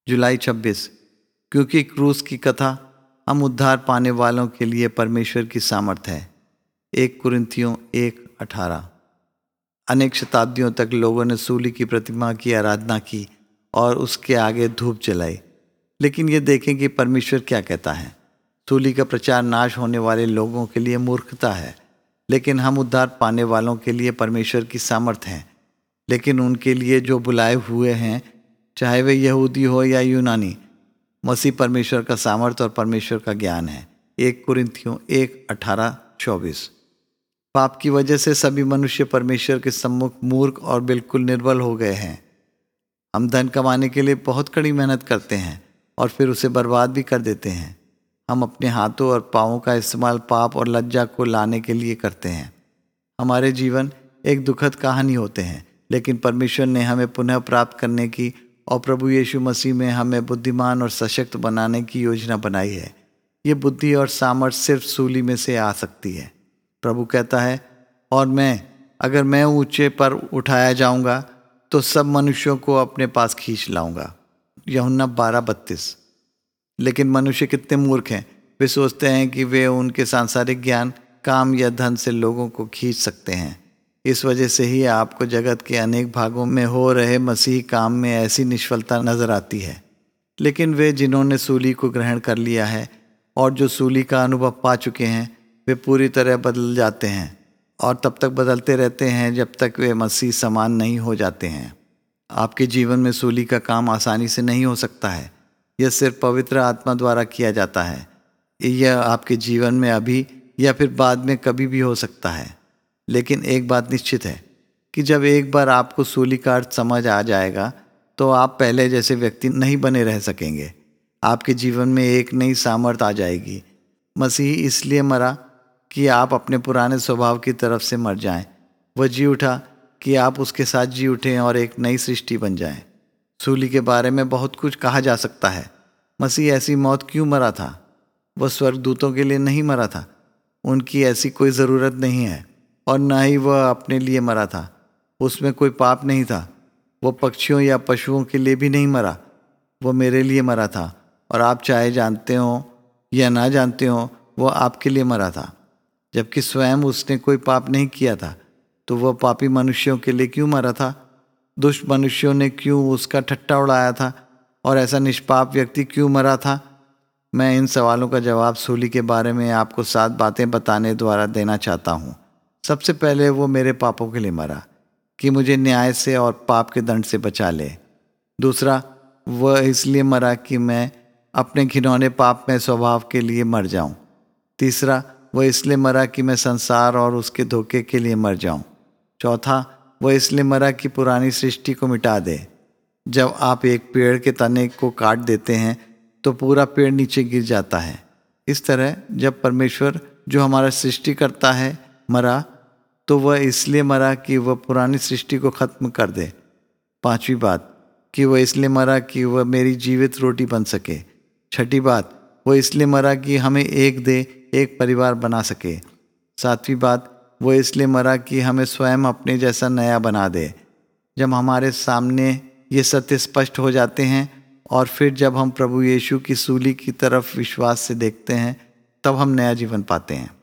जुलाई 26। क्योंकि क्रूस की कथा हम उद्धार पाने वालों के लिए परमेश्वर की सामर्थ्य है। 1 कुरिन्थियों 1:18। अनेक शताब्दियों तक लोगों ने सूली की प्रतिमा की आराधना की और उसके आगे धूप जलाई। लेकिन ये देखें कि परमेश्वर क्या कहता है। सूली का प्रचार नाश होने वाले लोगों के लिए मूर्खता है, लेकिन हम उद्धार पाने वालों के लिए परमेश्वर की सामर्थ्य हैं। लेकिन उनके लिए जो बुलाए हुए हैं, चाहे वे यहूदी हो या यूनानी, मसीह परमेश्वर का सामर्थ्य और परमेश्वर का ज्ञान है। 1 कुरिन्थियों 1:18-24। पाप की वजह से सभी मनुष्य परमेश्वर के सम्मुख मूर्ख और बिल्कुल निर्बल हो गए हैं। हम धन कमाने के लिए बहुत कड़ी मेहनत करते हैं और फिर उसे बर्बाद भी कर देते हैं। हम अपने हाथों और पाँवों का इस्तेमाल पाप और लज्जा को लाने के लिए करते हैं। हमारे जीवन एक दुखद कहानी होते हैं, लेकिन परमेश्वर ने हमें पुनः प्राप्त करने की और प्रभु यीशु मसीह में हमें बुद्धिमान और सशक्त बनाने की योजना बनाई है। ये बुद्धि और सामर्थ्य सिर्फ सूली में से आ सकती है। प्रभु कहता है, और अगर मैं ऊंचे पर उठाया जाऊंगा तो सब मनुष्यों को अपने पास खींच लाऊंगा। यूहन्ना 12:32। लेकिन मनुष्य कितने मूर्ख हैं। वे सोचते हैं कि वे उनके सांसारिक ज्ञान, काम या धन से लोगों को खींच सकते हैं। इस वजह से ही आपको जगत के अनेक भागों में हो रहे मसीही काम में ऐसी निष्फलता नजर आती है। लेकिन वे जिन्होंने सूली को ग्रहण कर लिया है और जो सूली का अनुभव पा चुके हैं, वे पूरी तरह बदल जाते हैं और तब तक बदलते रहते हैं जब तक वे मसीह समान नहीं हो जाते हैं। आपके जीवन में सूली का काम आसानी से नहीं हो सकता है। यह सिर्फ पवित्र आत्मा द्वारा किया जाता है। यह आपके जीवन में अभी या फिर बाद में कभी भी हो सकता है। लेकिन एक बात निश्चित है कि जब एक बार आपको सूली का अर्थ समझ आ जाएगा तो आप पहले जैसे व्यक्ति नहीं बने रह सकेंगे। आपके जीवन में एक नई सामर्थ आ जाएगी। मसीह इसलिए मरा कि आप अपने पुराने स्वभाव की तरफ से मर जाएं। वह जी उठा कि आप उसके साथ जी उठें और एक नई सृष्टि बन जाएं। सूली के बारे में बहुत कुछ कहा जा सकता है। मसीह ऐसी मौत क्यों मरा था? वह स्वर्गदूतों के लिए नहीं मरा था। उनकी ऐसी कोई ज़रूरत नहीं है, और न ही वह अपने लिए मरा था। उसमें कोई पाप नहीं था। वो पक्षियों या पशुओं के लिए भी नहीं मरा। वो मेरे लिए मरा था, और आप चाहे जानते हो या ना जानते हो, वो आपके लिए मरा था। जबकि स्वयं उसने कोई पाप नहीं किया था, तो वह पापी मनुष्यों के लिए क्यों मरा था? दुष्ट मनुष्यों ने क्यों उसका ठट्ठा उड़ाया था, और ऐसा निष्पाप व्यक्ति क्यों मरा था? मैं इन सवालों का जवाब सूली के बारे में आपको 7 बातें बताने द्वारा देना चाहता हूँ। सबसे पहले, वो मेरे पापों के लिए मरा कि मुझे न्याय से और पाप के दंड से बचा ले। दूसरा, वह इसलिए मरा कि मैं अपने घिनौने पाप में स्वभाव के लिए मर जाऊं। तीसरा, वह इसलिए मरा कि मैं संसार और उसके धोखे के लिए मर जाऊं। चौथा, वह इसलिए मरा कि पुरानी सृष्टि को मिटा दे। जब आप एक पेड़ के तने को काट देते हैं तो पूरा पेड़ नीचे गिर जाता है। इस तरह जब परमेश्वर, जो हमारा सृष्टि करता है, मरा, तो वह इसलिए मरा कि वह पुरानी सृष्टि को खत्म कर दे। पांचवी बात, कि वह इसलिए मरा कि वह मेरी जीवित रोटी बन सके। छठी बात, वह इसलिए मरा कि हमें एक परिवार बना सके। सातवीं बात, वह इसलिए मरा कि हमें स्वयं अपने जैसा नया बना दे। जब हमारे सामने ये सत्य स्पष्ट हो जाते हैं और फिर जब हम प्रभु यीशु की सूली की तरफ विश्वास से देखते हैं, तब हम नया जीवन पाते हैं।